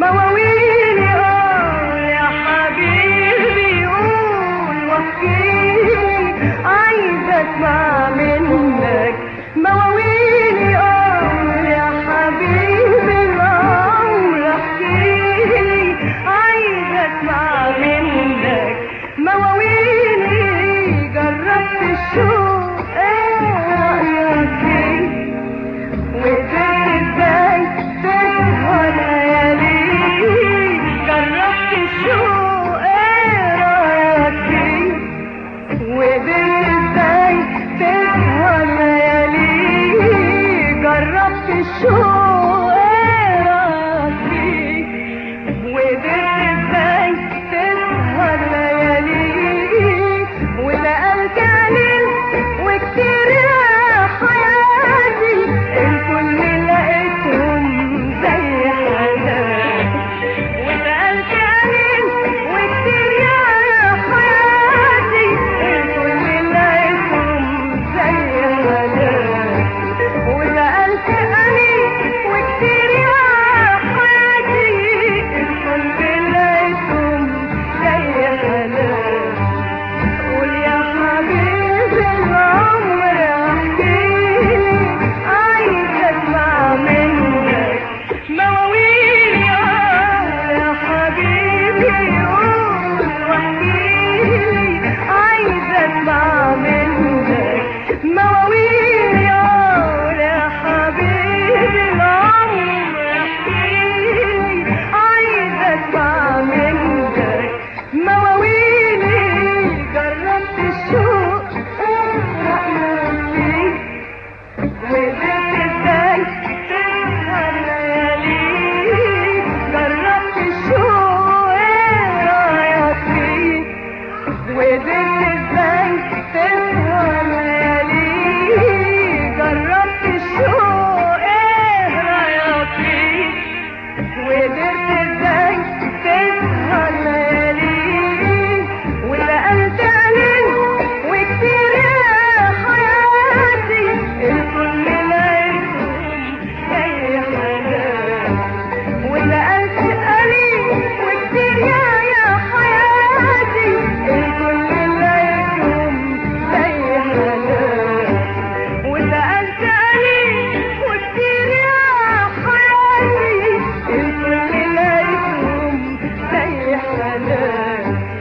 مواويلي يا حبيبي قول واحكيلي عايزة اسمع منك مواويلي يا حبيبي العمر احكيلي عايزة اسمع منك مواويلي جربت الشوق رأيك فيه وقدرت ازاي تسهر ليالي جربت الشوق رأيك فيه وقدرت ازاي تسهر ليالي جربت الشوق رأيك فيه وقدرت ازاي تسهر ليالي ونقلت قليل وكتير يا حياتي الكل لقيتهم زي حالاتي ونقلت قليل وكتير يا حياتي الكل لقيتهم زي حالاتي ونقلت قليل وكتير يا حياتي الكل لقيتهم زي حالاتي قول يا حبيبي العمر احكيلي عايزة اسمع منك مواويلي يا حبيبي قول واحكيلي عايزة اسمع منك مواويلي يا حبيبي العمر احكيلي عايزة اسمع منك مواويلي جربت الشوق رأيك فيه وقدرت ازاي تسهر ليالي جربت الشوق رأيك فيه وقدرت ازاي تسهر ليالي جربت الشوق رأيك فيه وقدرت ازاي تسهر ليالي ونقلت قليل وكتير يا حياتي الكل لقيتهم زي حالاتي ونقلت قليل وكتير يا حياتي الكل لقيتهم زي حالاتي ونقلت قليل وكتير يا حياتي الكل لقيتهم زي حالاتي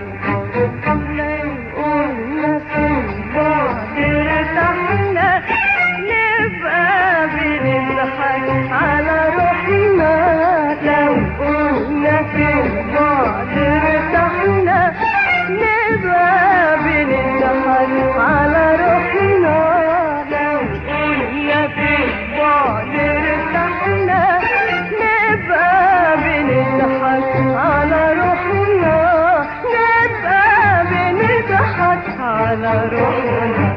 قلنا في البعد ارتحنا نبقى بنضحك على روحنا لو قلنا في البعد ارتحنا نبقى بنضحك على روحنا لو قلنا في البعد ارتحنا نبقى بنضحك على روحنا نبقى بنضحك على روحنا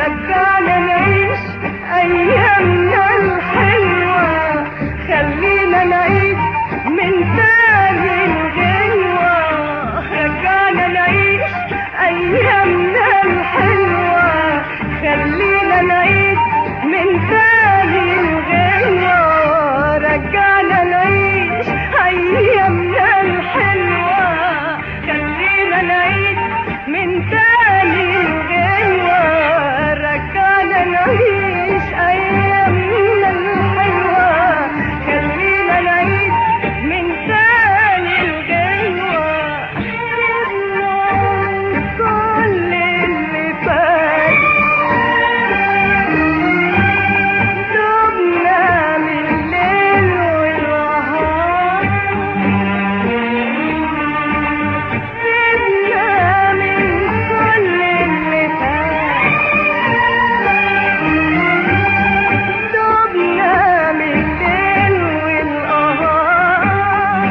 رجعنا نعيش أيامنا الحلوة، خلينا نعيد من تاني الغنوة. رجعنا نعيش أيامنا الحلوة، خلينا نعيد من تاني الغنوة. رجعنا نعيش أيامنا الحلوة، خلينا نعيد من تاني الغنوة. رجعنا نعيش أيامنا الحلوة، خلينا نعيد من تاني الغنوة. كل اللي فات دبنا من الليل والنهار، سيبنا من كل اللي فات دبنا من الليل والنهار،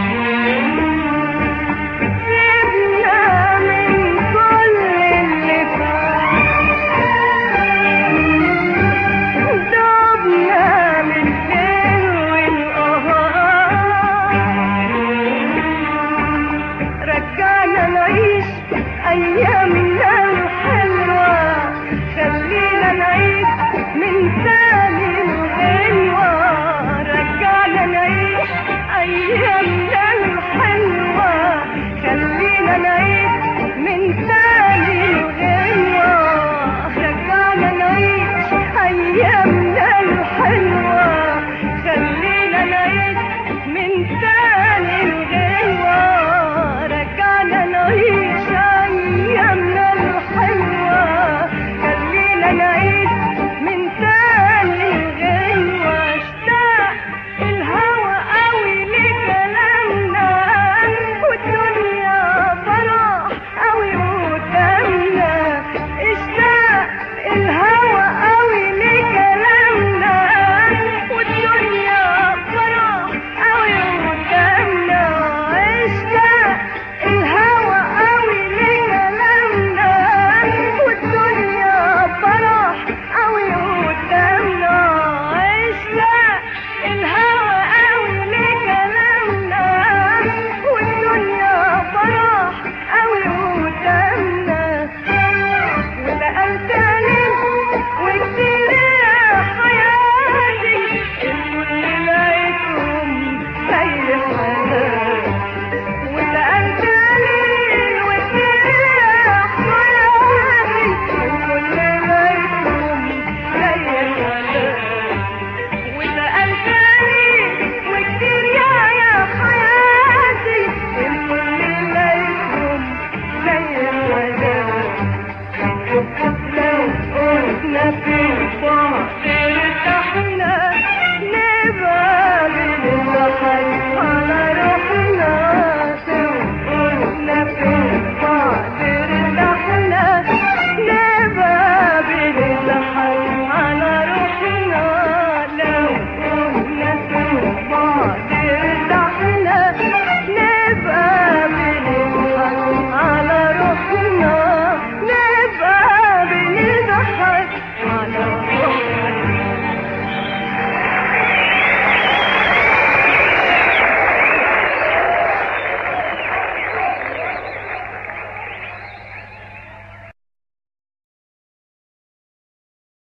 سيبنا من كل اللي فات دبنا من الليل والنهار. رجعنا نعيش أيام